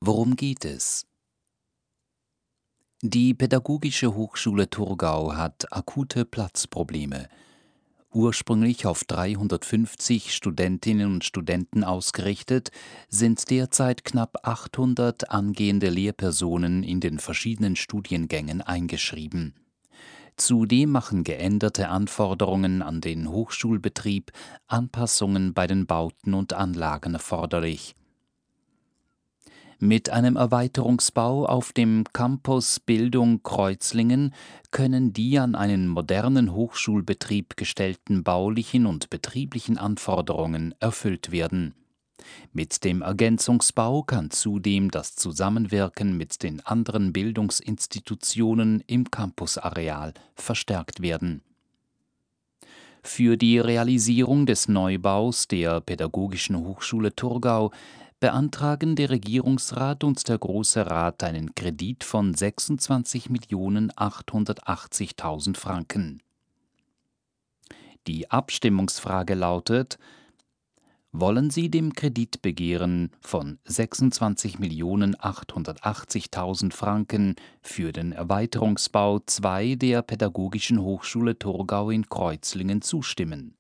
Worum geht es? Die Pädagogische Hochschule Thurgau hat akute Platzprobleme. Ursprünglich auf 350 Studentinnen und Studenten ausgerichtet, sind derzeit knapp 800 angehende Lehrpersonen in den verschiedenen Studiengängen eingeschrieben. Zudem machen geänderte Anforderungen an den Hochschulbetrieb Anpassungen bei den Bauten und Anlagen erforderlich. Mit einem Erweiterungsbau auf dem Campus Bildung Kreuzlingen können die an einen modernen Hochschulbetrieb gestellten baulichen und betrieblichen Anforderungen erfüllt werden. Mit dem Ergänzungsbau kann zudem das Zusammenwirken mit den anderen Bildungsinstitutionen im Campusareal verstärkt werden. Für die Realisierung des Neubaus der Pädagogischen Hochschule Thurgau beantragen der Regierungsrat und der Große Rat einen Kredit von 26.880.000 Franken. Die Abstimmungsfrage lautet: Wollen Sie dem Kreditbegehren von 26.880.000 Franken für den Erweiterungsbau 2 der Pädagogischen Hochschule Thurgau in Kreuzlingen zustimmen?